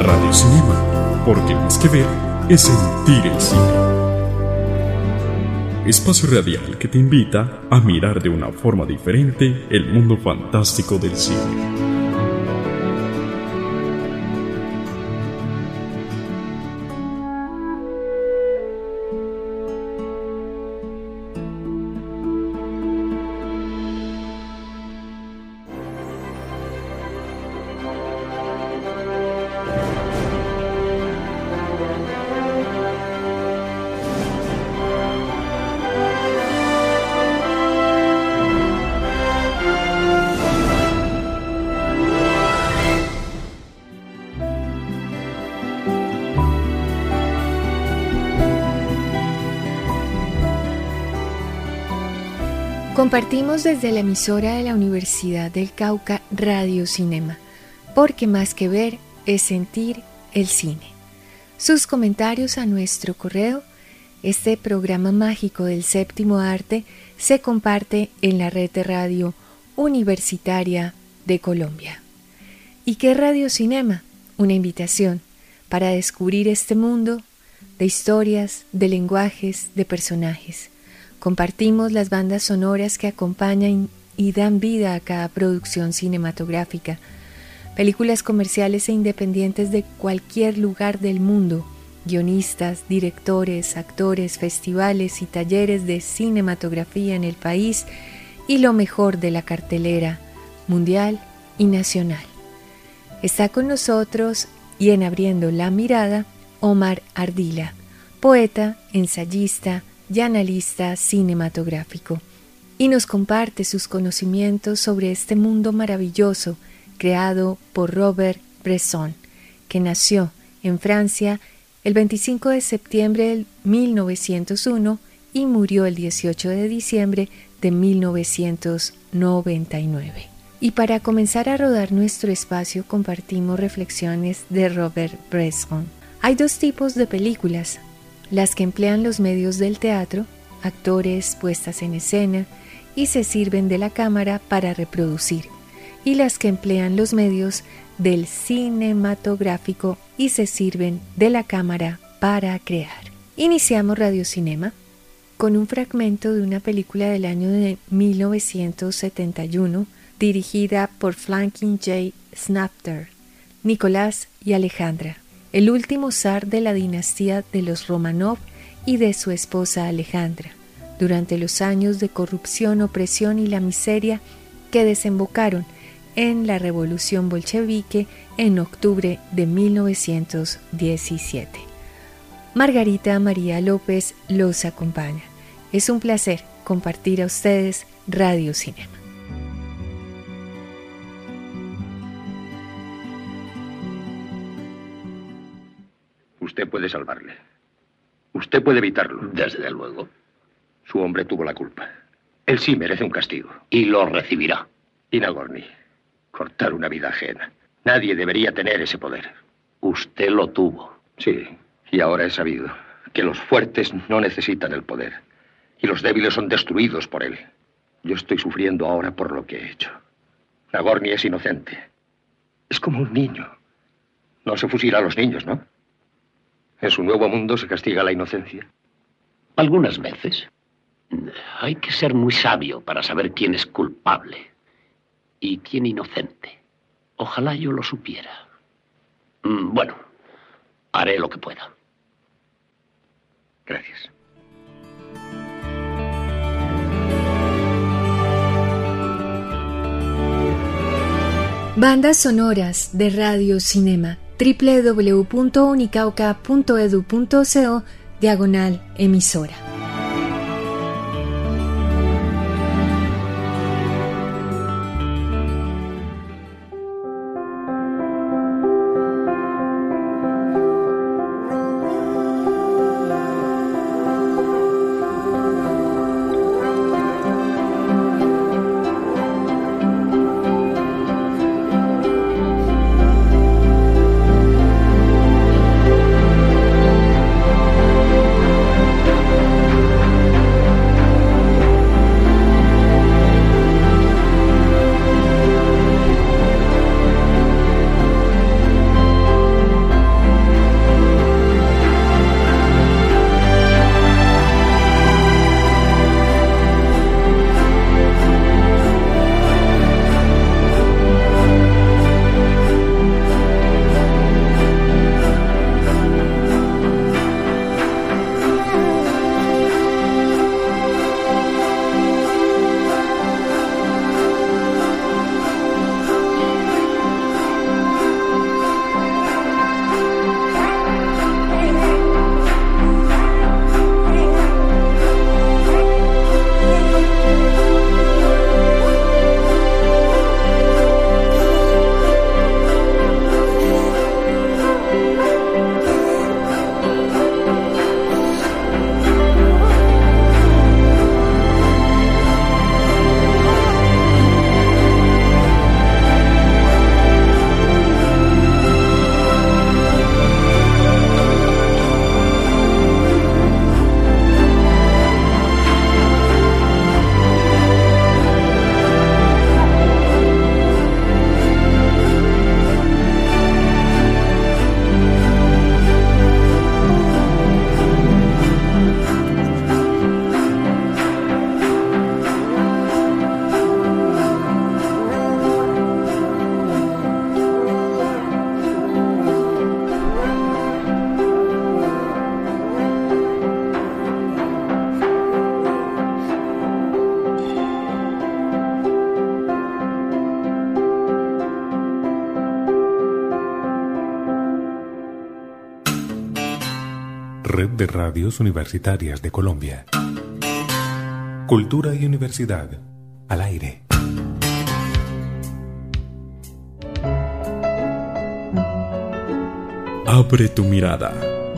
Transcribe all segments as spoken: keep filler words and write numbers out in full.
Radio Cinema, porque más que ver es sentir el cine. Espacio radial que te invita a mirar de una forma diferente el mundo fantástico del cine. Compartimos desde la emisora de la Universidad del Cauca Radio Cinema, porque más que ver es sentir el cine. Sus comentarios a nuestro correo. Este programa mágico del séptimo arte se comparte en la red de radio universitaria de Colombia. ¿Y qué es Radio Cinema? Una invitación para descubrir este mundo de historias, de lenguajes, de personajes. Compartimos las bandas sonoras que acompañan y dan vida a cada producción cinematográfica, películas comerciales e independientes de cualquier lugar del mundo, guionistas, directores, actores, festivales y talleres de cinematografía en el país y lo mejor de la cartelera mundial y nacional. Está con nosotros y en Abriendo la Mirada, Omar Ardila, poeta, ensayista y analista cinematográfico, y nos comparte sus conocimientos sobre este mundo maravilloso creado por Robert Bresson, que nació en Francia el veinticinco de septiembre de mil novecientos uno y murió el dieciocho de diciembre de mil novecientos noventa y nueve. Y para comenzar a rodar nuestro espacio compartimos reflexiones de Robert Bresson. Hay dos tipos de películas: las que emplean los medios del teatro, actores, puestas en escena, y se sirven de la cámara para reproducir, y las que emplean los medios del cinematográfico y se sirven de la cámara para crear. Iniciamos Radio Cinema con un fragmento de una película del año de mil novecientos setenta y uno dirigida por Franklin J. Snapter, Nicolás y Alejandra, el último zar de la dinastía de los Romanov y de su esposa Alejandra, durante los años de corrupción, opresión y la miseria que desembocaron en la revolución bolchevique en octubre de mil novecientos diecisiete. Margarita María López los acompaña. Es un placer compartir a ustedes Radio Cinema. Usted puede salvarle. Usted puede evitarlo. Desde luego. Su hombre tuvo la culpa. Él sí merece un castigo. Y lo recibirá. Y Nagorny. Cortar una vida ajena. Nadie debería tener ese poder. Usted lo tuvo. Sí, y ahora he sabido que los fuertes no necesitan el poder. Y los débiles son destruidos por él. Yo estoy sufriendo ahora por lo que he hecho. Nagorny es inocente. Es como un niño. No se fusila a los niños, ¿no? ¿En su nuevo mundo se castiga la inocencia? Algunas veces. Hay que ser muy sabio para saber quién es culpable y quién inocente. Ojalá yo lo supiera. Bueno, haré lo que pueda. Gracias. Bandas sonoras de Radio Cinema. doble u doble u doble u punto unicauca punto e d u punto co diagonal emisora. Red de Radios Universitarias de Colombia. Cultura y Universidad, al aire. Abre tu mirada.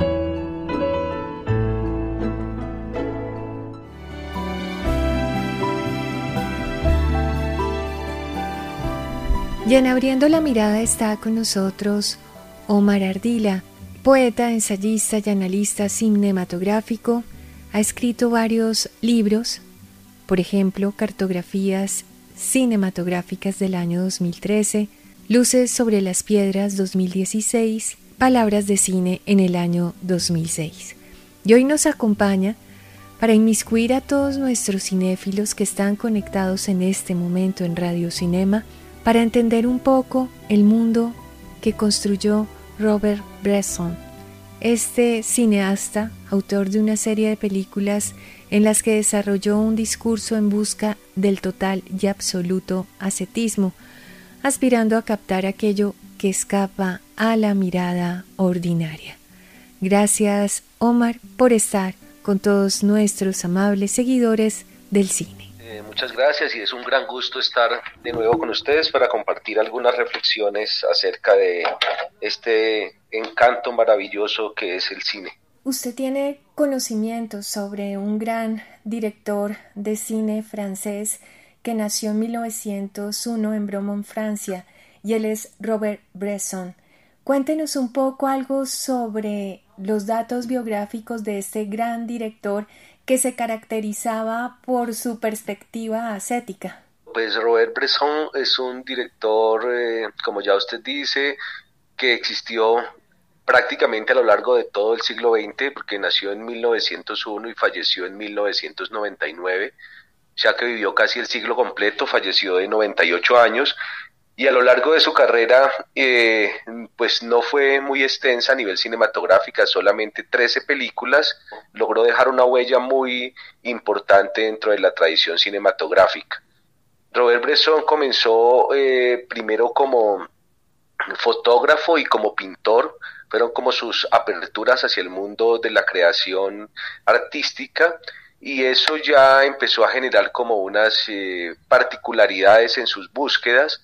Y en Abriendo la Mirada está con nosotros Omar Ardila, poeta, ensayista y analista cinematográfico. Ha escrito varios libros, por ejemplo, Cartografías cinematográficas del año dos mil trece, Luces sobre las piedras dos mil dieciséis, Palabras de cine en el año dos mil seis. Y hoy nos acompaña para inmiscuir a todos nuestros cinéfilos que están conectados en este momento en Radio Cinema, para entender un poco el mundo que construyó Robert Bresson, este cineasta, autor de una serie de películas en las que desarrolló un discurso en busca del total y absoluto ascetismo, aspirando a captar aquello que escapa a la mirada ordinaria. Gracias, Omar, por estar con todos nuestros amables seguidores del cine. Eh, muchas gracias y es un gran gusto estar de nuevo con ustedes para compartir algunas reflexiones acerca de este encanto maravilloso que es el cine. Usted tiene conocimientos sobre un gran director de cine francés que nació en mil novecientos uno en Bromont, Francia, y él es Robert Bresson. Cuéntenos un poco algo sobre los datos biográficos de este gran director que se caracterizaba por su perspectiva ascética. Pues Robert Bresson es un director, eh, como ya usted dice, que existió prácticamente a lo largo de todo el siglo veinte, porque nació en mil novecientos uno y falleció en mil novecientos noventa y nueve, ya que vivió casi el siglo completo, falleció de noventa y ocho años, y a lo largo de su carrera eh, pues no fue muy extensa a nivel cinematográfico, solamente trece películas. Logró dejar una huella muy importante dentro de la tradición cinematográfica. Robert Bresson comenzó eh, primero como fotógrafo y como pintor, fueron como sus aperturas hacia el mundo de la creación artística, y eso ya empezó a generar como unas eh, particularidades en sus búsquedas.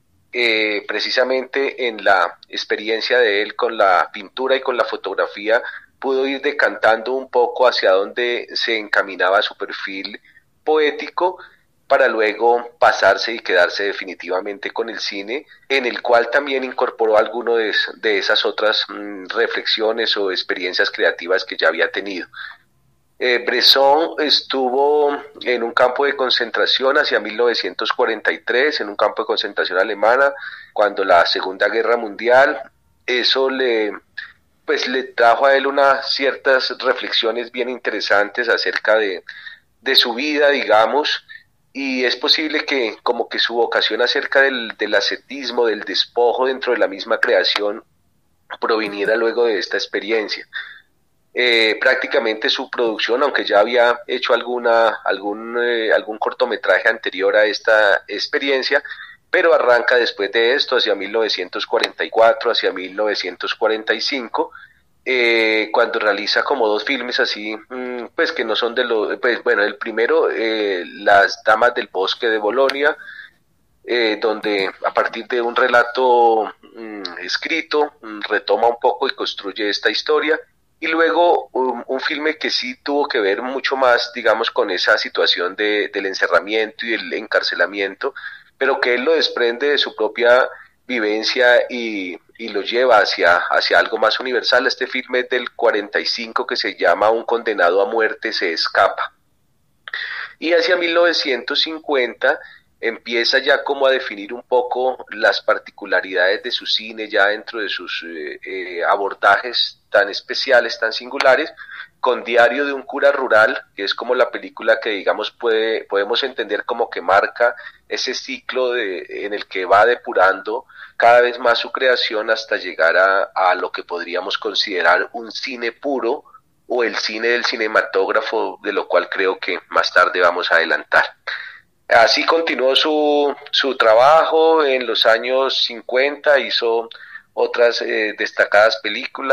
Eh, precisamente en la experiencia de él con la pintura y con la fotografía pudo ir decantando un poco hacia dónde se encaminaba su perfil poético, para luego pasarse y quedarse definitivamente con el cine, en el cual también incorporó alguno de, de esas otras mmm, reflexiones o experiencias creativas que ya había tenido. Eh, Bresson estuvo en un campo de concentración hacia mil novecientos cuarenta y tres, en un campo de concentración alemana, cuando la Segunda Guerra Mundial. Eso le, pues, le trajo a él unas ciertas reflexiones bien interesantes acerca de, de su vida, digamos, y es posible que como que su vocación acerca del, del ascetismo, del despojo dentro de la misma creación, proviniera luego de esta experiencia. Eh, prácticamente su producción, aunque ya había hecho alguna algún eh, algún cortometraje anterior a esta experiencia, pero arranca después de esto, hacia mil novecientos cuarenta y cuatro, hacia mil novecientos cuarenta y cinco, eh, cuando realiza como dos filmes así, mmm, pues que no son de los, pues bueno, el primero, eh, Las Damas del Bosque de Bolonia, eh, donde a partir de un relato mmm, escrito, mmm, retoma un poco y construye esta historia. Y luego un, un filme que sí tuvo que ver mucho más, digamos, con esa situación de, del encerramiento y del encarcelamiento, pero que él lo desprende de su propia vivencia y, y lo lleva hacia, hacia algo más universal. Este filme es del cuarenta y cinco, que se llama Un condenado a muerte se escapa. Y hacia mil novecientos cincuenta empieza ya como a definir un poco las particularidades de su cine, ya dentro de sus eh, eh, abordajes tan especiales, tan singulares, con Diario de un cura rural, que es como la película que digamos puede, podemos entender como que marca ese ciclo de, en el que va depurando cada vez más su creación hasta llegar a, a lo que podríamos considerar un cine puro, o el cine del cinematógrafo, de lo cual creo que más tarde vamos a adelantar. Así continuó su, su trabajo. En los años cincuenta hizo otras eh, destacadas películas,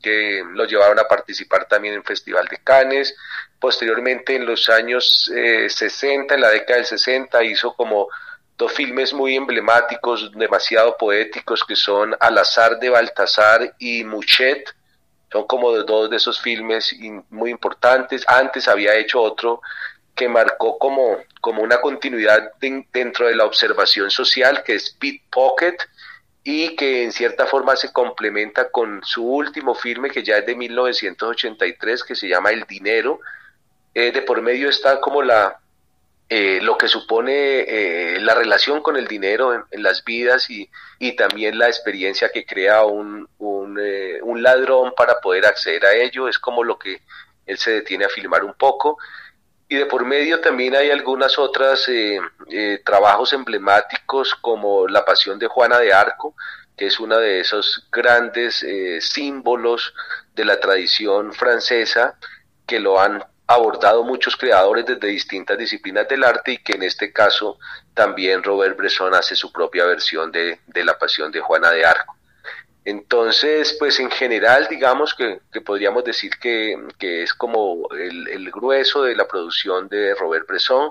que lo llevaron a participar también en Festival de Cannes. Posteriormente, en los años eh, sesenta, en la década del sesenta, hizo como dos filmes muy emblemáticos, demasiado poéticos, que son Al azar de Baltasar y Muchet. Son como dos de esos filmes muy importantes. Antes había hecho otro que marcó como, como una continuidad de, dentro de la observación social, que es Pickpocket, y que en cierta forma se complementa con su último filme, que ya es de mil novecientos ochenta y tres, que se llama El dinero. Eh, de por medio está como la eh, lo que supone eh, la relación con el dinero en, en las vidas, y, y también la experiencia que crea un, un, eh, un ladrón para poder acceder a ello. Es como lo que él se detiene a filmar un poco. Y de por medio también hay algunas otras eh, eh, trabajos emblemáticos, como La pasión de Juana de Arco, que es uno de esos grandes eh, símbolos de la tradición francesa, que lo han abordado muchos creadores desde distintas disciplinas del arte, y que en este caso también Robert Bresson hace su propia versión de, de La pasión de Juana de Arco. Entonces, pues en general, digamos que, que podríamos decir que, que es como el, el grueso de la producción de Robert Bresson,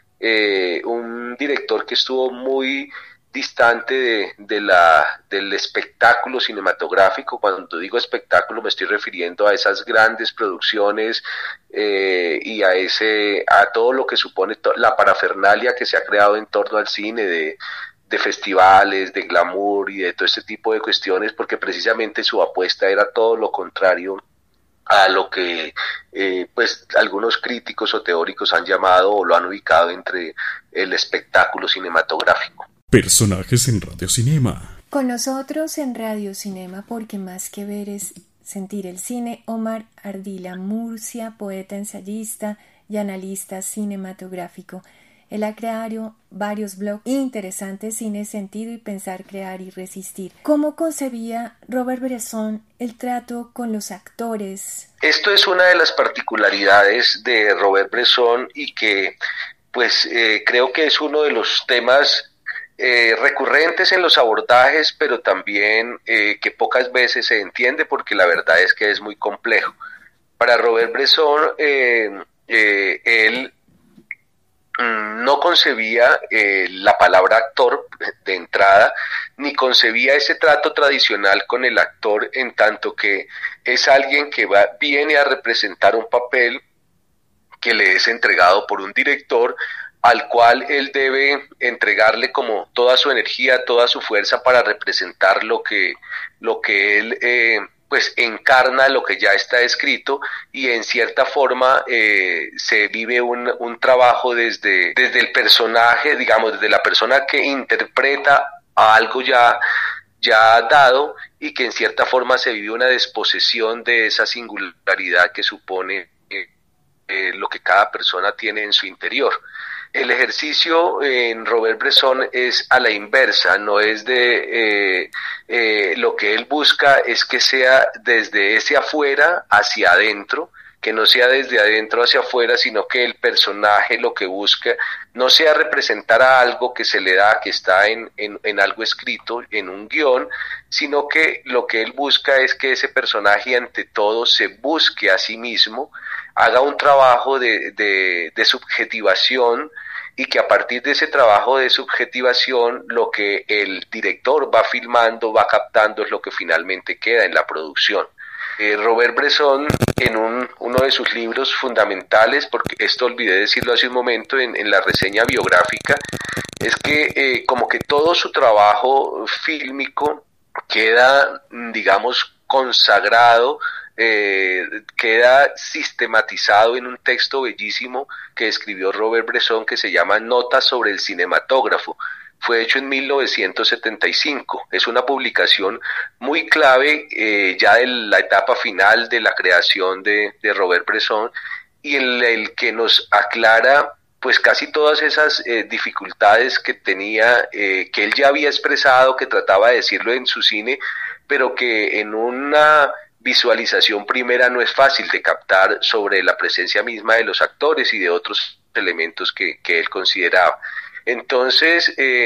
eh, un director que estuvo muy distante de, de la, del espectáculo cinematográfico. Cuando digo espectáculo me estoy refiriendo a esas grandes producciones eh, y a ese a todo lo que supone to- la parafernalia que se ha creado en torno al cine, de de festivales, de glamour y de todo este tipo de cuestiones, porque precisamente su apuesta era todo lo contrario a lo que eh, pues algunos críticos o teóricos han llamado o lo han ubicado entre el espectáculo cinematográfico. Personajes en Radio Cinema. Con nosotros en Radio Cinema, porque más que ver es sentir el cine, Omar Ardila Murcia, poeta, ensayista y analista cinematográfico. Él ha creado varios blogs interesantes: Cine, Sentido y Pensar, Crear y Resistir. ¿Cómo concebía Robert Bresson el trato con los actores? Esto es una de las particularidades de Robert Bresson, y que pues eh, creo que es uno de los temas eh, recurrentes en los abordajes, pero también eh, que pocas veces se entiende, porque la verdad es que es muy complejo. Para Robert Bresson, eh, eh, él no concebía eh, la palabra actor de entrada, ni concebía ese trato tradicional con el actor, en tanto que es alguien que va, viene a representar un papel que le es entregado por un director, al cual él debe entregarle como toda su energía, toda su fuerza para representar lo que, lo que él eh, pues encarna, lo que ya está escrito, y en cierta forma eh, se vive un, un trabajo desde, desde el personaje, digamos, desde la persona que interpreta a algo ya, ya dado, y que en cierta forma se vive una desposesión de esa singularidad que supone eh, eh, lo que cada persona tiene en su interior. El ejercicio en Robert Bresson es a la inversa, no es de eh, eh, lo que él busca es que sea desde ese afuera hacia adentro, que no sea desde adentro hacia afuera, sino que el personaje lo que busca no sea representar a algo que se le da, que está en, en, en algo escrito, en un guión, sino que lo que él busca es que ese personaje ante todo se busque a sí mismo, haga un trabajo de, de, de subjetivación, y que a partir de ese trabajo de subjetivación lo que el director va filmando, va captando, es lo que finalmente queda en la producción. Eh, Robert Bresson, en un, uno de sus libros fundamentales, porque esto olvidé decirlo hace un momento en, en la reseña biográfica, es que eh, como que todo su trabajo fílmico queda, digamos, consagrado, Eh, queda sistematizado en un texto bellísimo que escribió Robert Bresson, que se llama Notas sobre el cinematógrafo. Fue hecho en mil novecientos setenta y cinco. Es una publicación muy clave eh, ya de la etapa final de la creación de, de Robert Bresson, y en el que nos aclara pues casi todas esas eh, dificultades que tenía, eh, que él ya había expresado, que trataba de decirlo en su cine, pero que en una visualización primera no es fácil de captar sobre la presencia misma de los actores y de otros elementos que, que él consideraba. Entonces, eh,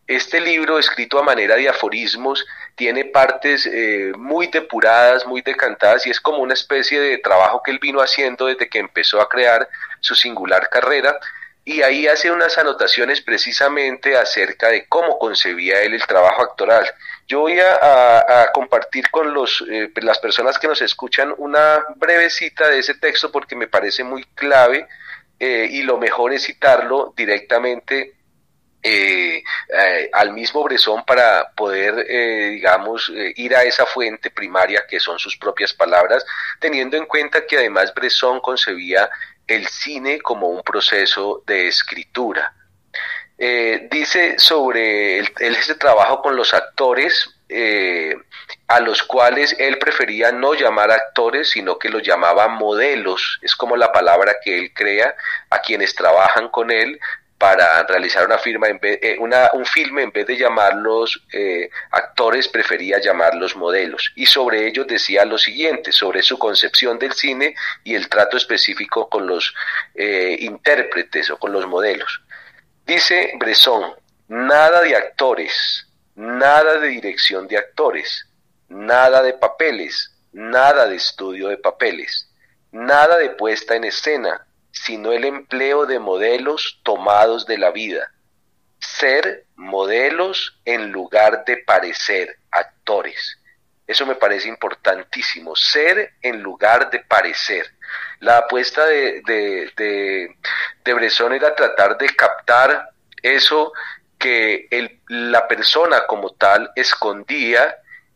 Este libro, escrito a manera de aforismos, tiene partes eh, muy depuradas, muy decantadas, y es como una especie de trabajo que él vino haciendo desde que empezó a crear su singular carrera, y ahí hace unas anotaciones precisamente acerca de cómo concebía él el trabajo actoral. Yo voy a, a, a compartir con los, eh, las personas que nos escuchan una breve cita de ese texto porque me parece muy clave, eh, y lo mejor es citarlo directamente Eh, eh, al mismo Bresson para poder, eh, digamos, eh, ir a esa fuente primaria que son sus propias palabras, teniendo en cuenta que además Bresson concebía el cine como un proceso de escritura. Eh, dice sobre el, el, ese trabajo con los actores, eh, a los cuales él prefería no llamar actores, sino que los llamaba modelos, es como la palabra que él crea, a quienes trabajan con él para realizar una firma en vez, eh, una, un filme, en vez de llamarlos eh, actores, prefería llamarlos modelos. Y sobre ellos decía lo siguiente, sobre su concepción del cine y el trato específico con los eh, intérpretes o con los modelos. Dice Bresson, nada de actores, nada de dirección de actores, nada de papeles, nada de estudio de papeles, nada de puesta en escena, sino el empleo de modelos tomados de la vida. Ser modelos en lugar de parecer actores. Eso me parece importantísimo, ser en lugar de parecer. La apuesta de, de, de, de Bresson era tratar de captar eso que el, la persona como tal escondía,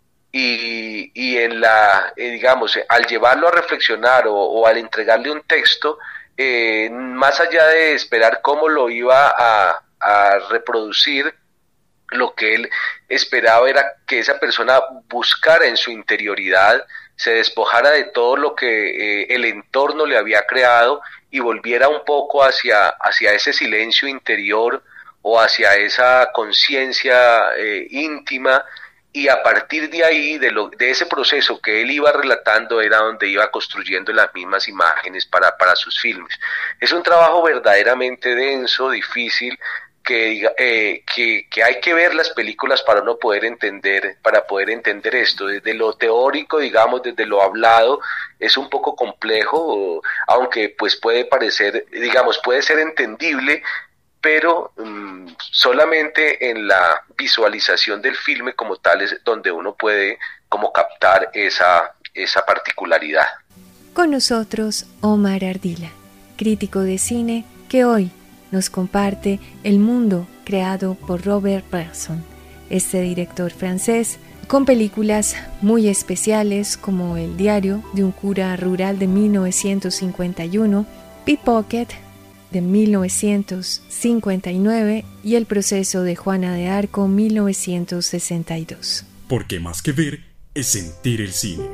y, y en la, eh, digamos, al llevarlo a reflexionar o, o al entregarle un texto, Eh, más allá de esperar cómo lo iba a, a reproducir, lo que él esperaba era que esa persona buscara en su interioridad, se despojara de todo lo que eh, el entorno le había creado y volviera un poco hacia, hacia ese silencio interior o hacia esa conciencia eh, íntima, y a partir de ahí, de, lo, de ese proceso que él iba relatando, era donde iba construyendo las mismas imágenes para, para sus filmes. Es un trabajo verdaderamente denso, difícil, que, eh, que, que hay que ver las películas para no poder entender, para poder entender esto. Desde lo teórico, digamos, desde lo hablado, es un poco complejo, aunque pues puede parecer, digamos, puede ser entendible, pero um, solamente en la visualización del filme como tal es donde uno puede como captar esa, esa particularidad. Con nosotros Omar Ardila, crítico de cine, que hoy nos comparte el mundo creado por Robert Bresson, este director francés con películas muy especiales como El diario de un cura rural de mil novecientos cincuenta y uno, Pickpocket de mil novecientos cincuenta y nueve y El proceso de Juana de Arco mil novecientos sesenta y dos. Porque más que ver es sentir el cine.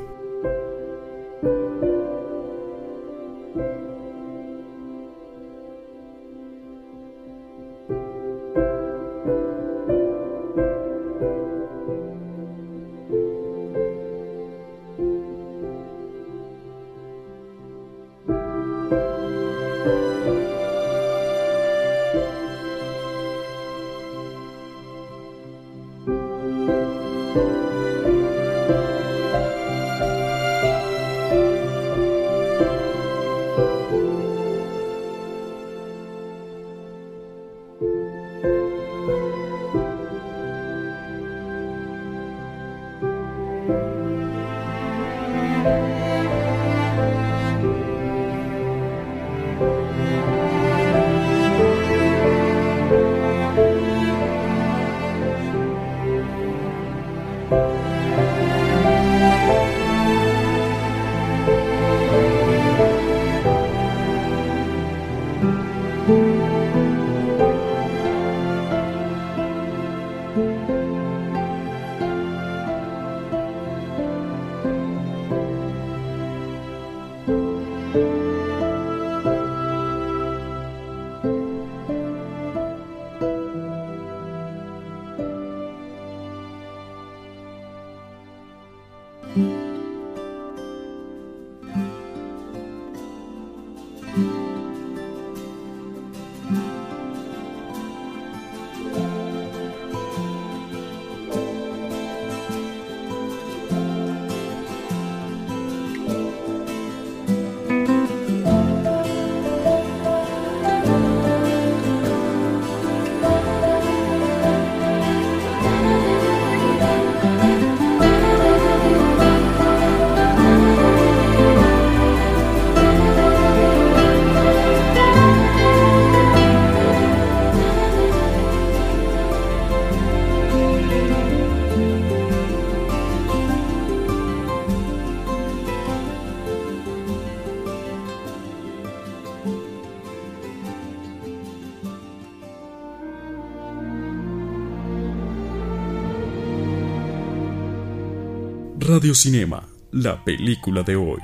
Radio Cinema, la película de hoy.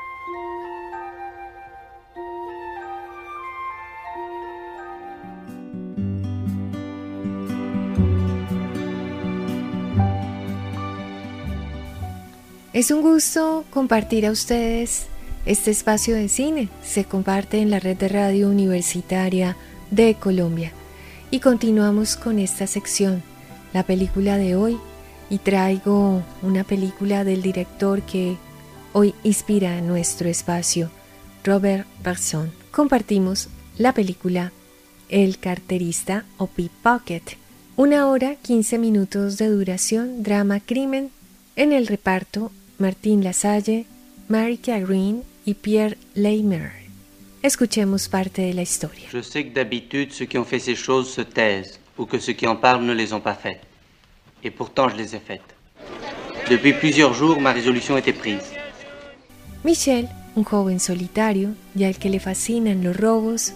Es un gusto compartir a ustedes este espacio de cine. Se comparte en la red de radio universitaria de Colombia. Y continuamos con esta sección, la película de hoy. Y traigo una película del director que hoy inspira nuestro espacio, Robert Bresson. Compartimos la película El carterista o Pickpocket. Una hora, quince minutos de duración, drama, crimen. En el reparto, Martín Lasalle, Marika Green y Pierre Laimer. Escuchemos parte de la historia. Je sais que d'habitude, ceux qui ont fait ces choses se taisent, ou que ceux qui en parlent ne les ont pas faites. Et pourtant, je les ai faites. Depuis plusieurs jours, ma résolution était prise. Michel, un joven solitario y al que le fascinan los robos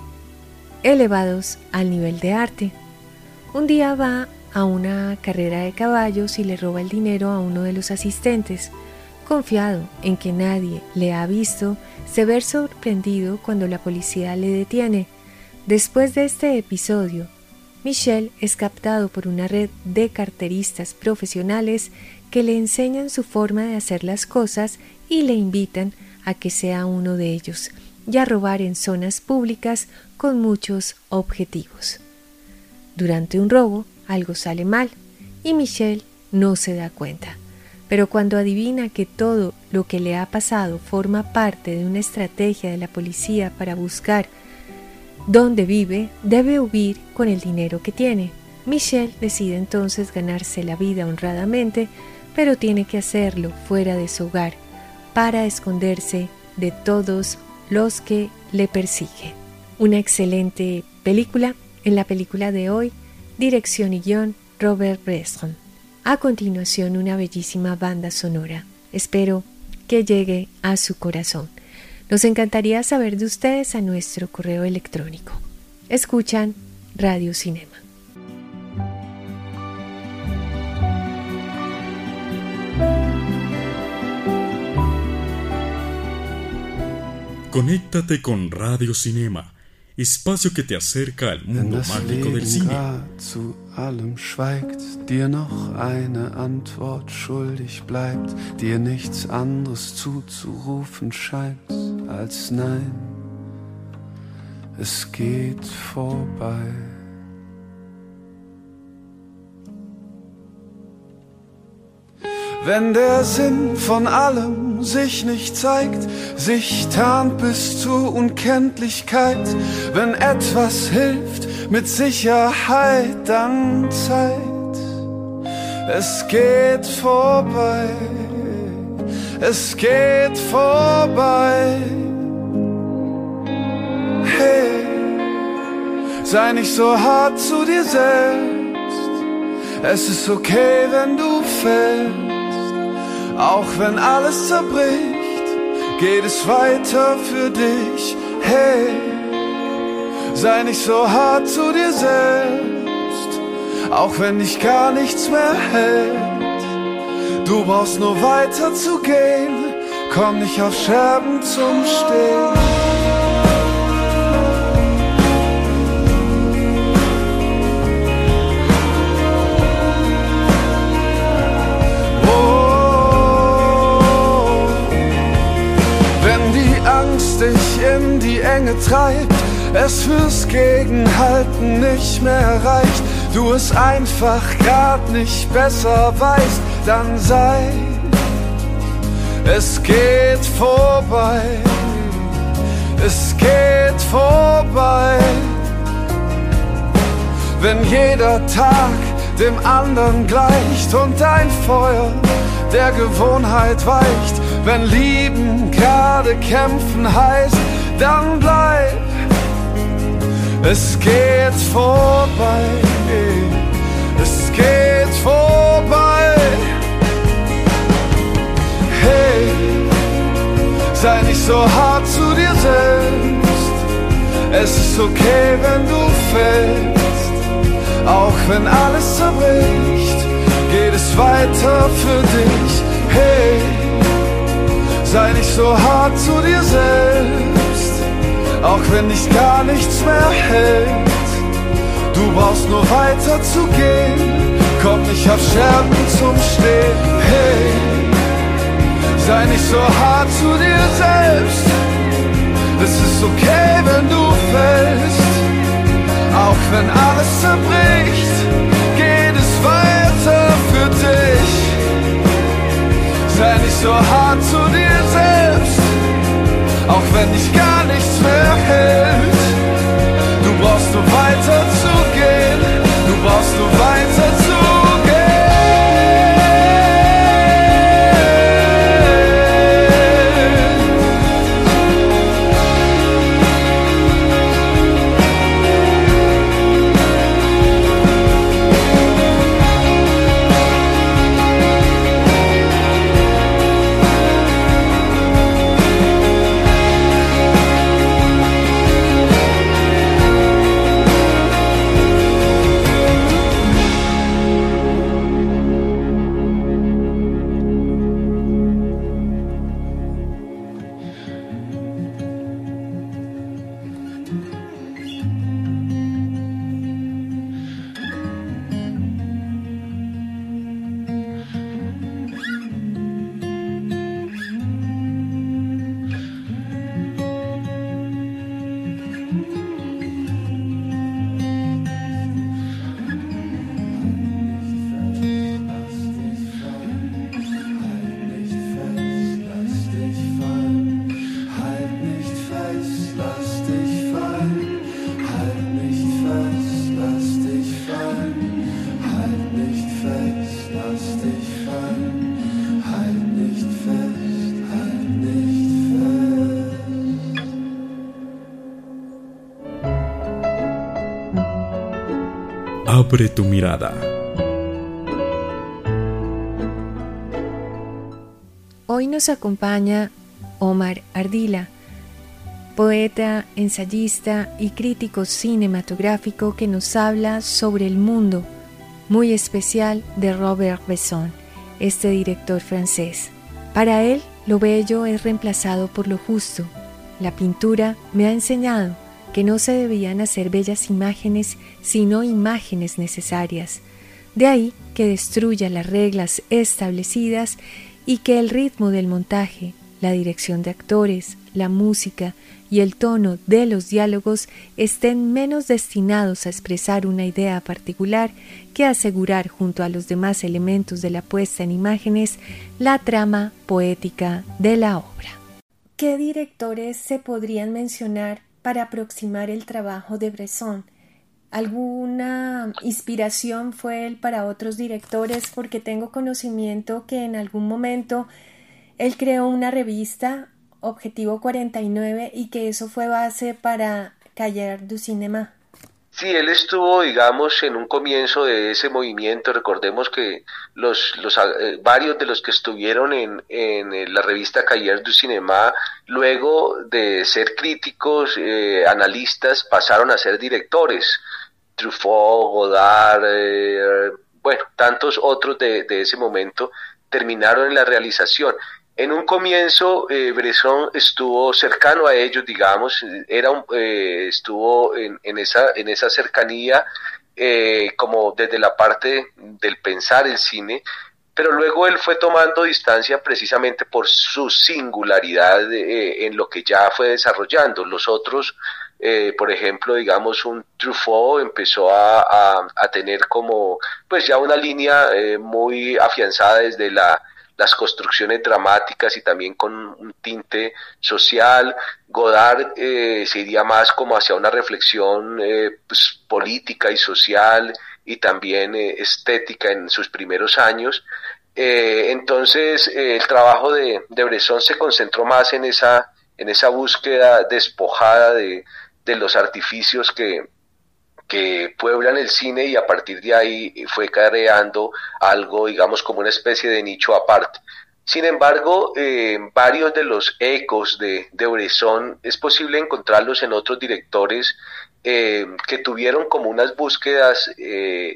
elevados al nivel de arte. Un día va a una carrera de caballos y le roba el dinero a uno de los asistentes. Confiado en que nadie le ha visto, se ve sorprendido cuando la policía le detiene. Después de este episodio, Michel es captado por una red de carteristas profesionales que le enseñan su forma de hacer las cosas y le invitan a que sea uno de ellos y a robar en zonas públicas con muchos objetivos. Durante un robo, algo sale mal y Michel no se da cuenta, pero cuando adivina que todo lo que le ha pasado forma parte de una estrategia de la policía para buscar dónde vive, debe huir con el dinero que tiene. Michel decide entonces ganarse la vida honradamente, pero tiene que hacerlo fuera de su hogar para esconderse de todos los que le persiguen. Una excelente película. En la película de hoy, dirección y guión Robert Bresson. A continuación, una bellísima banda sonora. Espero que llegue a su corazón. Nos encantaría saber de ustedes a nuestro correo electrónico. Escuchan Radio Cinema. Conéctate con Radio Cinema, espacio que te acerca al mundo mágico del cine. Zu allem schweigt, dir noch eine Antwort schuldig bleibt, dir nichts anderes zuzurufen scheint als nein, es geht vorbei. Wenn der Sinn von allem sich nicht zeigt, sich tarnt bis zur Unkenntlichkeit, wenn etwas hilft, mit Sicherheit dann Zeit. Es geht vorbei, es geht vorbei. Hey, sei nicht so hart zu dir selbst, es ist okay, wenn du fällst. Auch wenn alles zerbricht, geht es weiter für dich. Hey, sei nicht so hart zu dir selbst, auch wenn dich gar nichts mehr hält. Du brauchst nur weiter zu gehen, komm nicht auf Scherben zum Stehen. Dich in die Enge treibt, es fürs Gegenhalten nicht mehr reicht, du es einfach grad nicht besser weißt, dann sei, es geht vorbei, es geht vorbei. Wenn jeder Tag dem anderen gleicht und dein Feuer der Gewohnheit weicht, wenn Lieben gerade kämpfen heißt, dann bleib, es geht vorbei, es geht vorbei. Hey, sei nicht so hart zu dir selbst, es ist okay, wenn du fällst, auch wenn alles zerbricht, geht es weiter für dich. Hey, sei nicht so hart zu dir selbst, auch wenn dich gar nichts mehr hält. Du brauchst nur weiter zu gehen, komm nicht auf Scherben zum Stehen. Hey, sei nicht so hart zu dir selbst, es ist okay, wenn du fällst, auch wenn alles zerbricht, geht es weiter für dich. Sei nicht so hart zu dir selbst, auch wenn dich gar nichts mehr hält. Du brauchst nur weiter zu gehen, du brauchst nur weiter zu Abre tu mirada. Hoy nos acompaña Omar Ardila, poeta, ensayista y crítico cinematográfico que nos habla sobre el mundo muy especial de Robert Bresson, este director francés. Para él, lo bello es reemplazado por lo justo. La pintura me ha enseñado que no se debían hacer bellas imágenes, sino imágenes necesarias. De ahí que destruya las reglas establecidas y que el ritmo del montaje, la dirección de actores, la música y el tono de los diálogos estén menos destinados a expresar una idea particular que a asegurar junto a los demás elementos de la puesta en imágenes la trama poética de la obra. ¿Qué directores se podrían mencionar para aproximar el trabajo de Bresson? ¿Alguna inspiración fue él para otros directores? Porque tengo conocimiento que en algún momento él creó una revista, Objetivo cuarenta y nueve, y que eso fue base para Cahiers du Cinéma. Sí, él estuvo, digamos, en un comienzo de ese movimiento. Recordemos que los, los eh, varios de los que estuvieron en, en la revista Cahiers du Cinéma, luego de ser críticos, eh, analistas, pasaron a ser directores. Truffaut, Godard, eh, bueno, tantos otros de, de ese momento terminaron en la realización. En un comienzo, eh, Bresson estuvo cercano a ellos, digamos, era un, eh, estuvo en, en, esa, en esa cercanía, eh, como desde la parte del pensar el cine, pero luego él fue tomando distancia precisamente por su singularidad eh, en lo que ya fue desarrollando. Los otros, eh, por ejemplo, digamos, un Truffaut empezó a, a, a tener como, pues ya una línea eh, muy afianzada desde la las construcciones dramáticas y también con un tinte social. Godard eh, se iría más como hacia una reflexión eh, pues, política y social y también eh, estética en sus primeros años. Eh, entonces eh, el trabajo de, de Bresson se concentró más en esa, en esa búsqueda despojada de, de los artificios que que pueblan el cine, y a partir de ahí fue creando algo, digamos, como una especie de nicho aparte. Sin embargo, eh, varios de los ecos de, de Bresson es posible encontrarlos en otros directores eh, que tuvieron como unas búsquedas eh,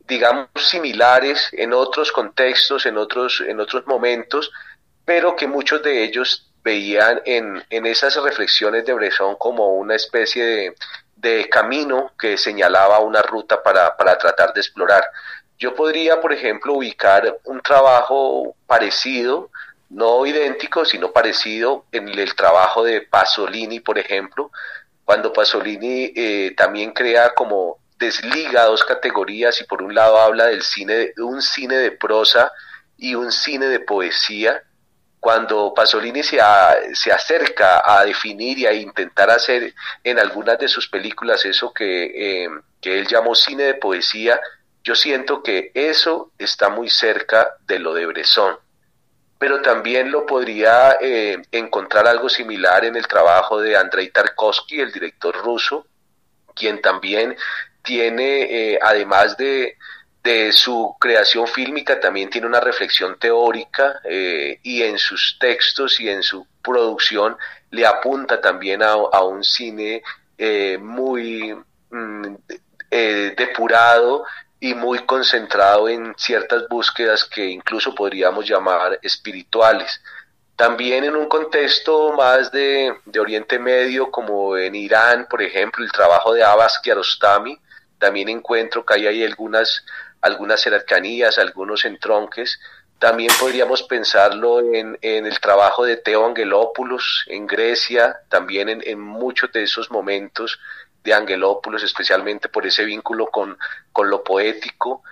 digamos, similares en otros contextos, en otros, en otros momentos, pero que muchos de ellos veían en, en esas reflexiones de Bresson como una especie de, de camino que señalaba una ruta para, para tratar de explorar. Yo podría, por ejemplo, ubicar un trabajo parecido, no idéntico, sino parecido en el trabajo de Pasolini, por ejemplo, cuando Pasolini eh, también crea como desliga dos categorías y por un lado habla del cine, de un cine de prosa y un cine de poesía. Cuando Pasolini se, a, se acerca a definir y a intentar hacer en algunas de sus películas eso que, eh, que él llamó cine de poesía, yo siento que eso está muy cerca de lo de Bresson. Pero también lo podría eh, encontrar algo similar en el trabajo de Andrei Tarkovsky, el director ruso, quien también tiene, eh, además de, de su creación fílmica, también tiene una reflexión teórica eh, y en sus textos y en su producción le apunta también a, a un cine eh, muy mm, eh, depurado y muy concentrado en ciertas búsquedas que incluso podríamos llamar espirituales. También en un contexto más de, de Oriente Medio, como en Irán, por ejemplo, el trabajo de Abbas Kiarostami, también encuentro que hay ahí algunas, algunas cercanías, algunos entronques. También podríamos pensarlo en, en el trabajo de Theo Angelopoulos en Grecia, también en, en muchos de esos momentos de Angelopoulos, especialmente por ese vínculo con, con lo poético.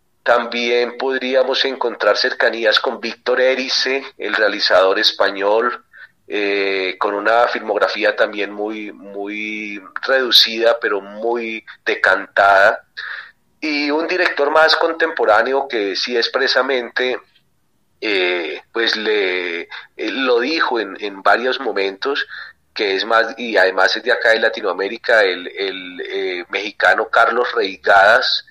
También podríamos encontrar cercanías con Víctor Erice, el realizador español, eh, con una filmografía también muy, muy reducida, pero muy decantada. Y un director más contemporáneo que sí expresamente eh, pues le, lo dijo en, en varios momentos, que es más, y además es de acá de Latinoamérica, el, el eh, mexicano Carlos Reigadas,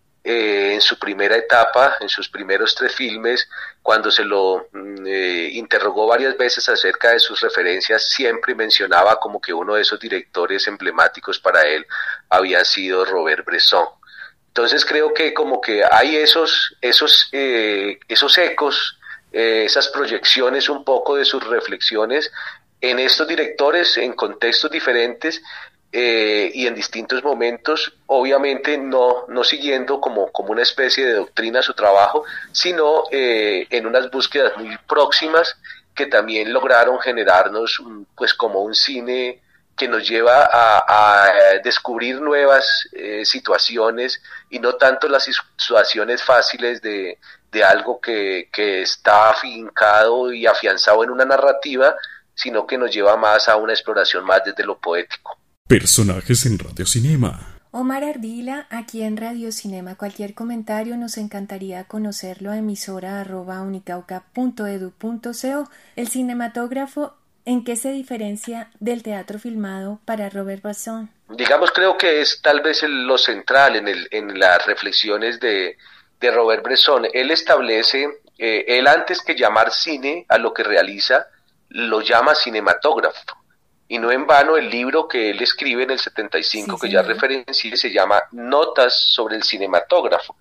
eh, en su primera etapa, en sus primeros tres filmes, cuando se lo eh, interrogó varias veces acerca de sus referencias, siempre mencionaba como que uno de esos directores emblemáticos para él había sido Robert Bresson. Entonces creo que como que hay esos, esos, eh, esos ecos, eh, esas proyecciones un poco de sus reflexiones en estos directores, en contextos diferentes eh, y en distintos momentos, obviamente no, no siguiendo como, como una especie de doctrina su trabajo, sino eh, en unas búsquedas muy próximas que también lograron generarnos pues como un cine que nos lleva a, a descubrir nuevas eh, situaciones y no tanto las situaciones fáciles de, de algo que, que está afincado y afianzado en una narrativa, sino que nos lleva más a una exploración más desde lo poético. Personajes en Radio Cinema. Omar Ardila, aquí en Radio Cinema. Cualquier comentario nos encantaría conocerlo a emisora arroba unicauca punto edu punto co. El cinematógrafo, ¿en qué se diferencia del teatro filmado para Robert Bresson? Digamos, creo que es tal vez el, lo central en, el, en las reflexiones de, de Robert Bresson. Él establece, eh, él antes que llamar cine a lo que realiza, lo llama cinematógrafo, y no en vano el libro que él escribe en el setenta y cinco, sí, que ya referencié, se llama Notas sobre el cinematógrafo,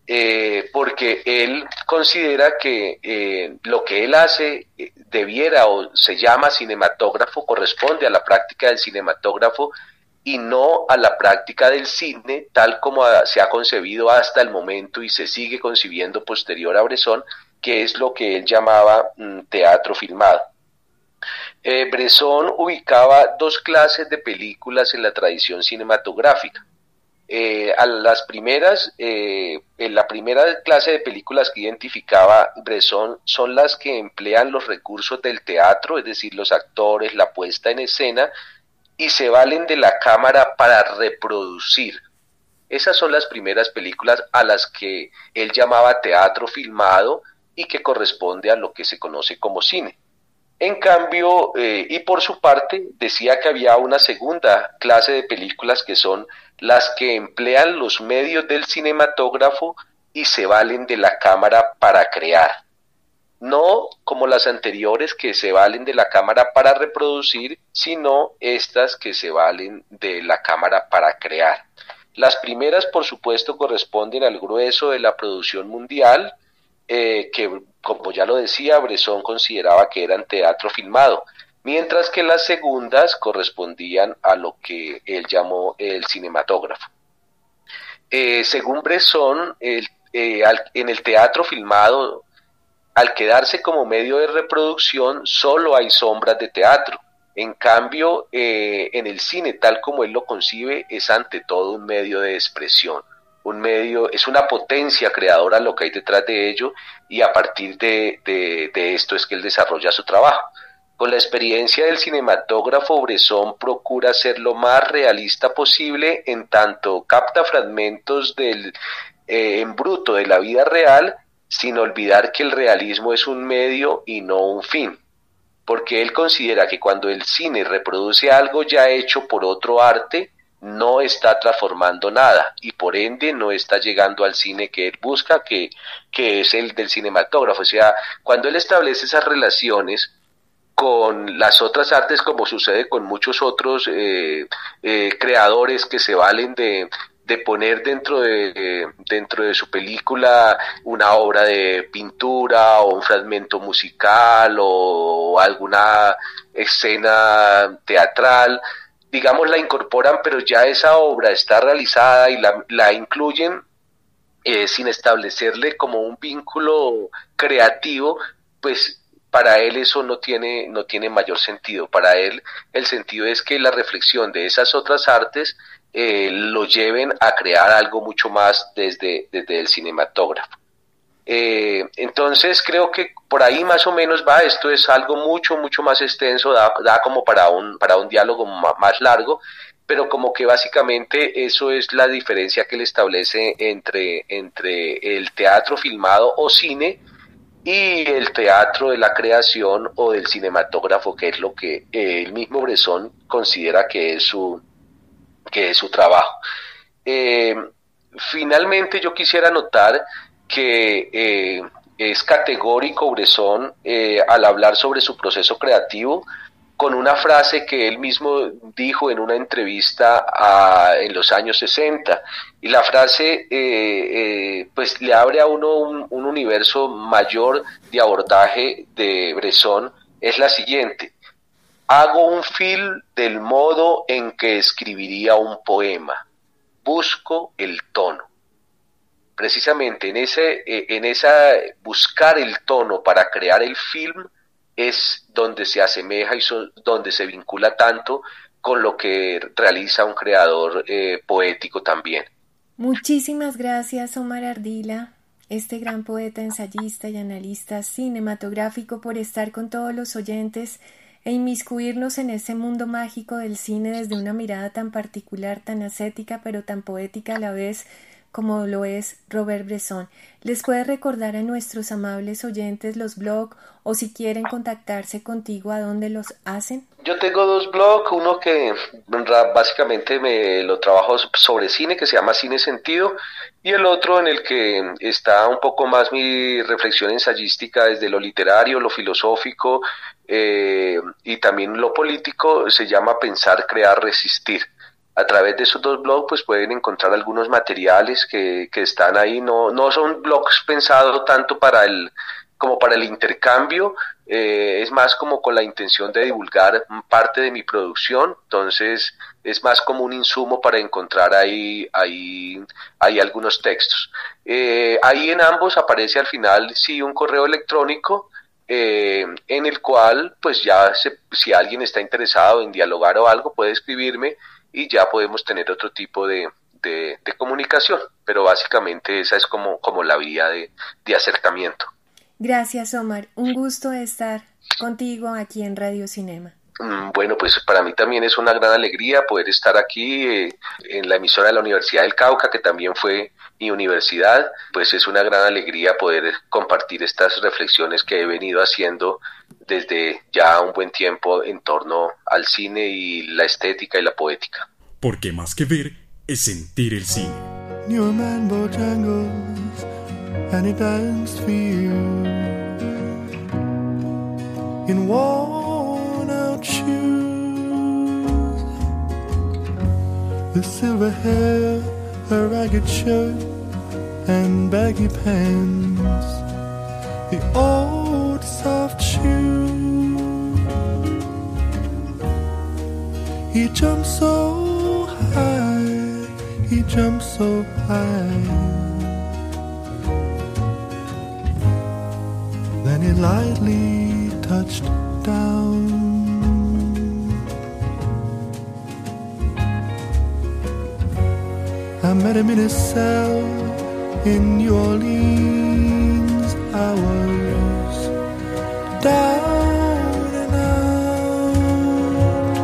eh, porque él considera que eh, lo que él hace eh, debiera o se llama cinematógrafo, corresponde a la práctica del cinematógrafo y no a la práctica del cine tal como a, se ha concebido hasta el momento y se sigue concibiendo posterior a Bresson, que es lo que él llamaba mm, teatro filmado. Eh, Bresson ubicaba dos clases de películas en la tradición cinematográfica. Eh, a las primeras, eh, en la primera clase de películas que identificaba Bresson son las que emplean los recursos del teatro, es decir, los actores, la puesta en escena, y se valen de la cámara para reproducir. Esas son las primeras películas a las que él llamaba teatro filmado y que corresponde a lo que se conoce como cine. En cambio, eh, y por su parte, decía que había una segunda clase de películas que son las que emplean los medios del cinematógrafo y se valen de la cámara para crear. No como las anteriores que se valen de la cámara para reproducir, sino estas que se valen de la cámara para crear. Las primeras, por supuesto, corresponden al grueso de la producción mundial, eh, que, como ya lo decía, Bresson consideraba que eran teatro filmado, mientras que las segundas correspondían a lo que él llamó el cinematógrafo. Eh, según Bresson, el, eh, al, en el teatro filmado, al quedarse como medio de reproducción, solo hay sombras de teatro. En cambio, eh, en el cine, tal como él lo concibe, es ante todo un medio de expresión. Un medio, es una potencia creadora lo que hay detrás de ello, y a partir de, de, de esto es que él desarrolla su trabajo. Con la experiencia del cinematógrafo, Bresson procura ser lo más realista posible, en tanto capta fragmentos del eh, en bruto de la vida real, sin olvidar que el realismo es un medio y no un fin, porque él considera que cuando el cine reproduce algo ya hecho por otro arte, no está transformando nada, y por ende no está llegando al cine que él busca, que, que es el del cinematógrafo. O sea, cuando él establece esas relaciones con las otras artes, como sucede con muchos otros eh, eh, creadores que se valen de, de poner dentro de, dentro de su película una obra de pintura o un fragmento musical o alguna escena teatral, digamos, la incorporan, pero ya esa obra está realizada y la, la incluyen eh, sin establecerle como un vínculo creativo, pues para él eso no tiene, no tiene mayor sentido. Para él el sentido es que la reflexión de esas otras artes eh, lo lleven a crear algo mucho más desde, desde el cinematógrafo. Eh, entonces creo que por ahí más o menos va. Esto es algo mucho, mucho más extenso, da, da como para un, para un diálogo más largo, pero como que básicamente eso es la diferencia que él establece entre, entre el teatro filmado o cine y el teatro de la creación o del cinematógrafo, que es lo que eh, el mismo Bresson considera que es su, que es su trabajo. Eh, finalmente yo quisiera notar que eh, es categórico Bresson eh, al hablar sobre su proceso creativo, con una frase que él mismo dijo en una entrevista a, en los años sesenta, y la frase eh, eh, pues le abre a uno un, un universo mayor de abordaje de Bresson. Es la siguiente: hago un film del modo en que escribiría un poema, busco el tono. Precisamente en ese, en esa buscar el tono para crear el film es donde se asemeja y son, donde se vincula tanto con lo que realiza un creador eh, poético también. Muchísimas gracias, Omar Ardila, este gran poeta, ensayista y analista cinematográfico, por estar con todos los oyentes e inmiscuirnos en ese mundo mágico del cine desde una mirada tan particular, tan ascética, pero tan poética a la vez, como lo es Robert Bresson. ¿Les puedes recordar a nuestros amables oyentes los blogs, o si quieren contactarse contigo, a dónde los hacen? Yo tengo dos blogs, uno que básicamente me lo trabajo sobre cine, que se llama Cine Sentido, y el otro en el que está un poco más mi reflexión ensayística desde lo literario, lo filosófico eh, y también lo político, se llama Pensar, Crear, Resistir. A través de esos dos blogs pues pueden encontrar algunos materiales que, que están ahí. No, no son blogs pensados tanto para el como para el intercambio, eh, es más como con la intención de divulgar parte de mi producción. Entonces es más como un insumo para encontrar ahí, ahí, ahí algunos textos. Eh, ahí en ambos aparece al final sí un correo electrónico, eh, en el cual pues ya se, si alguien está interesado en dialogar o algo puede escribirme y ya podemos tener otro tipo de, de, de comunicación, pero básicamente esa es como, como la vía de, de acercamiento. Gracias, Omar, un gusto estar contigo aquí en Radio Cinema. Bueno, pues para mí también es una gran alegría poder estar aquí eh, en la emisora de la Universidad del Cauca, que también fue mi universidad. Pues es una gran alegría poder compartir estas reflexiones que he venido haciendo desde ya un buen tiempo en torno al cine y la estética y la poética. Porque más que ver es sentir el cine. Knew a man Bojangles and he danced for you in worn out shoes. The silver hair her ragged shirt and baggy pants, the old soft shoe. He jumped so high, he jumped so high, then he lightly touched down. I met him in his cell in New Orleans. I was down and out.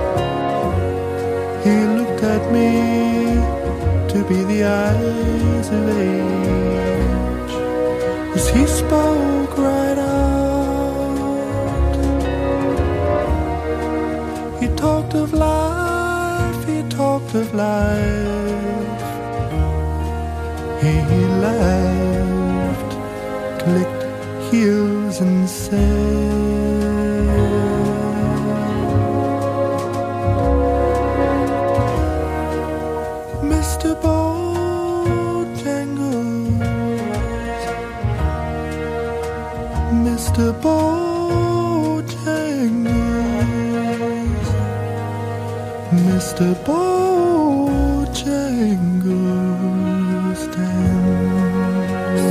He looked at me to be the eyes of age as he spoke right out. He talked of life, he talked of life. He laughed, clicked heels and said, Mister Bojangles, Mister Bojangles, Mister Bojangles dance.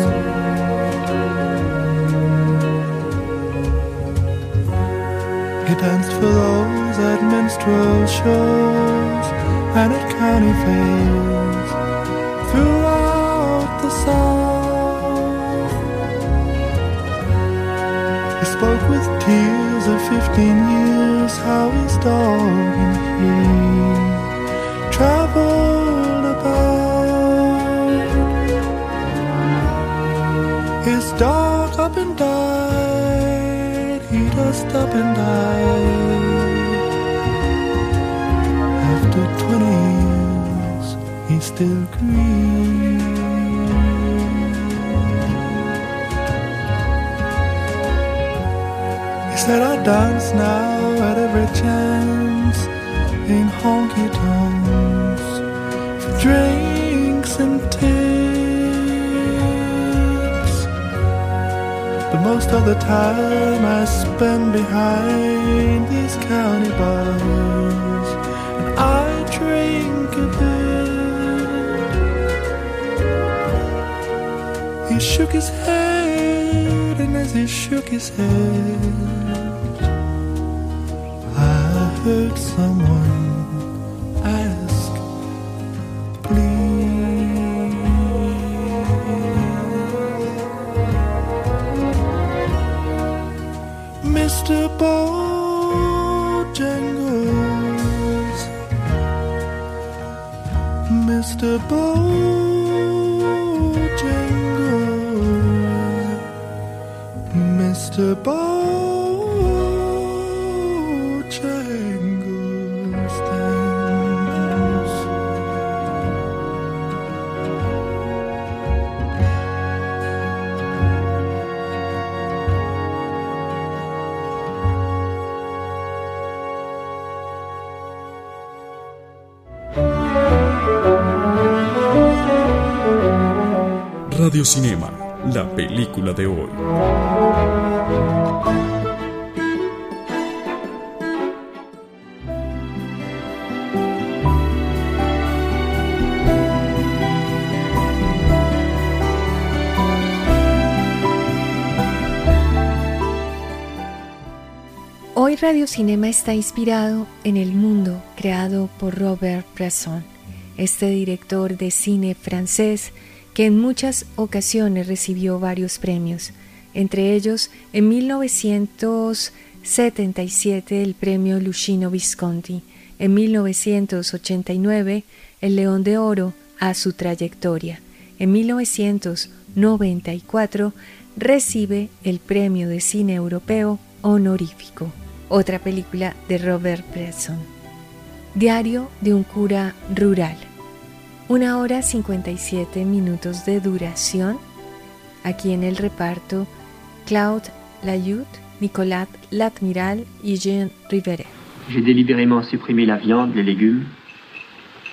He danced for those at minstrel shows and at county fairs throughout the South. He spoke with tears of fifteen years how his dog and he traveled about. His dog up and died, he just up and died. After twenty years, he still grieves. He said, I dance now at every chance in honky-tonks for drinks and tips, but most of the time I spend behind these county bars and I drink a bit. He shook his head, and as he shook his head, I heard someone ask, please. Mister Bojangles, Mister Bojangles, Mister Bojangles. Radio Cinema, la película de hoy. Hoy Radio Cinema está inspirado en el mundo creado por Robert Bresson, este director de cine francés que en muchas ocasiones recibió varios premios, entre ellos en mil novecientos setenta y siete el premio Luchino Visconti, en mil novecientos ochenta y nueve el León de Oro a su trayectoria, en mil novecientos noventa y cuatro recibe el premio de cine europeo honorífico, otra película de Robert Bresson. Diario de un cura rural. Una hora cincuenta y siete minutos de duración. Aquí en el reparto, Claude Layut, Nicolas Latmiral y Jean Riveret. J'ai délibérément supprimé la viande, les légumes.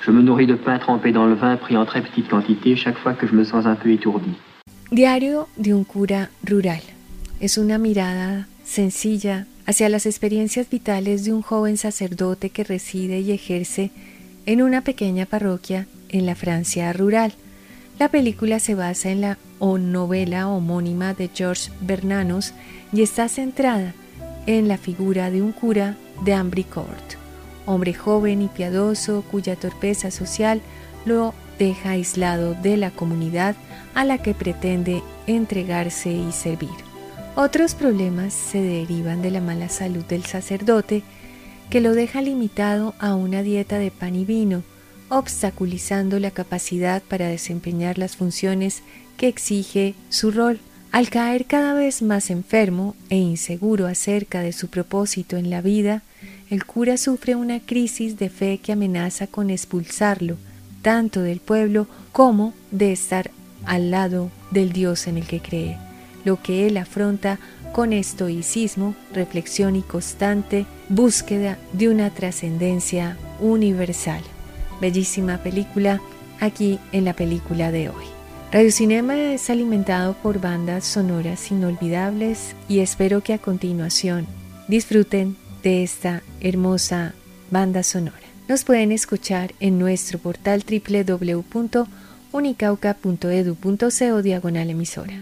Je me nourris de pain trempé dans le vin pris en très petite quantité chaque fois que je me sens un peu étourdi. Diario de un cura rural. Es una mirada sencilla hacia las experiencias vitales de un joven sacerdote que reside y ejerce en una pequeña parroquia en la Francia rural. La película se basa en la novela homónima de Georges Bernanos y está centrada en la figura de un cura de Ambricourt, hombre joven y piadoso cuya torpeza social lo deja aislado de la comunidad a la que pretende entregarse y servir. Otros problemas se derivan de la mala salud del sacerdote, que lo deja limitado a una dieta de pan y vino, obstaculizando la capacidad para desempeñar las funciones que exige su rol. Al caer cada vez más enfermo e inseguro acerca de su propósito en la vida, el cura sufre una crisis de fe que amenaza con expulsarlo, tanto del pueblo como de estar al lado del Dios en el que cree, lo que él afronta con estoicismo, reflexión y constante búsqueda de una trascendencia universal. Bellísima película aquí en la película de hoy. Radio Cinema es alimentado por bandas sonoras inolvidables y espero que a continuación disfruten de esta hermosa banda sonora. Nos pueden escuchar en nuestro portal doble u doble u doble u punto unicauca punto edu punto co diagonal emisora.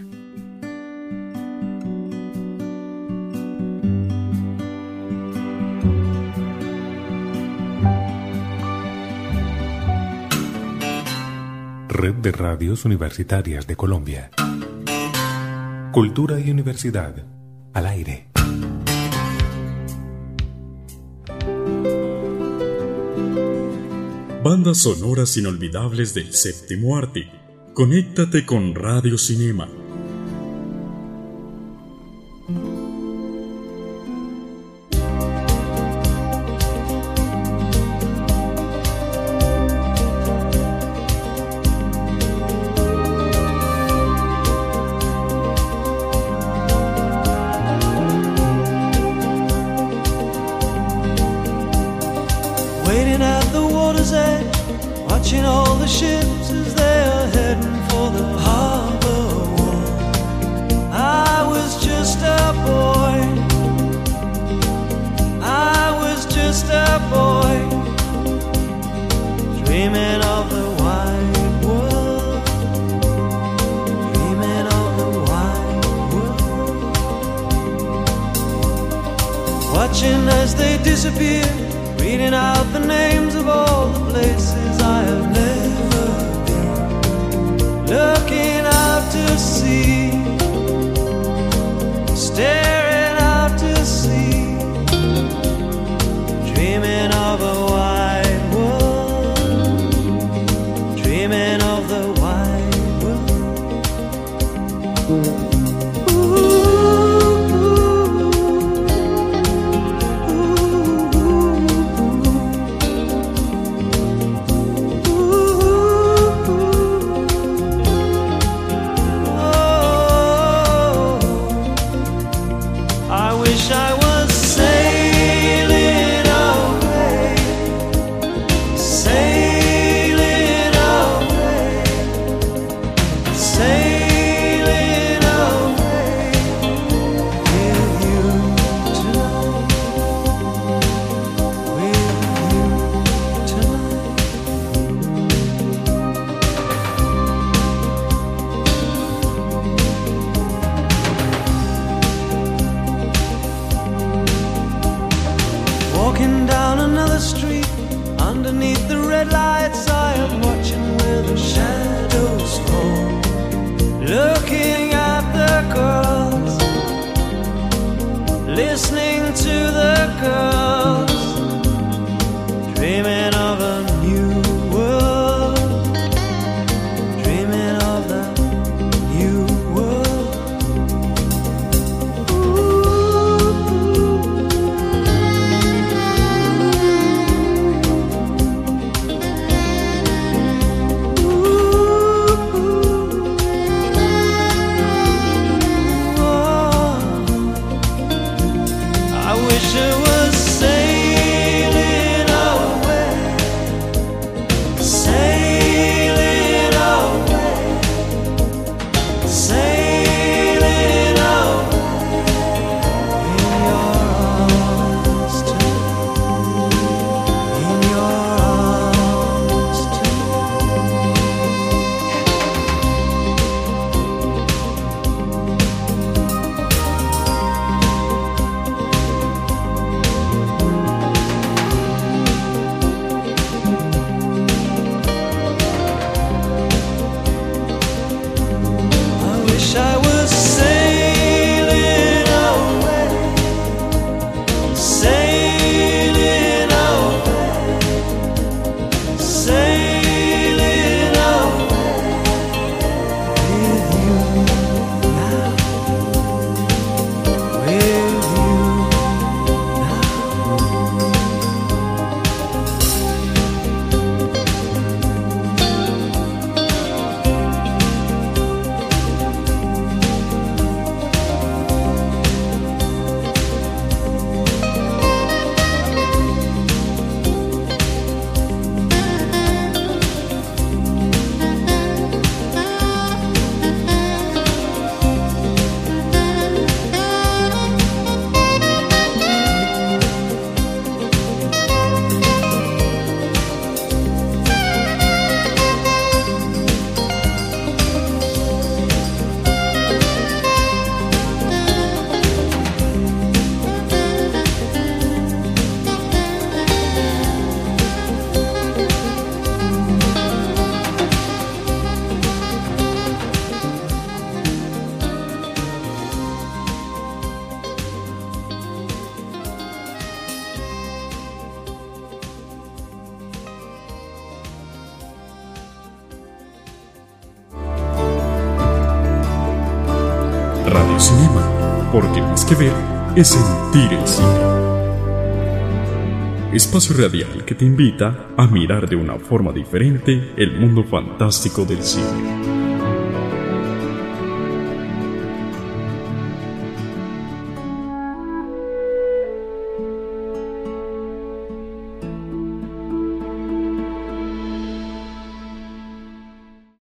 Red de Radios Universitarias de Colombia. Cultura y universidad al aire. Bandas sonoras inolvidables del séptimo arte. Conéctate con Radio Cinema. Watching all the ships as they are heading for the harbor wall. I was just a boy, I was just a boy, dreaming of the wide world, dreaming of the wide world. Watching as they disappear, reading out the names of all the places I have never been, looking out to sea, staring out to sea, dreaming of a wide world, dreaming of the wide world. Walking down another street, underneath the red lights, I am watching where the shadows fall, Radio Cinema, porque más que ver es sentir el cine. Espacio radial que te invita a mirar de una forma diferente el mundo fantástico del cine.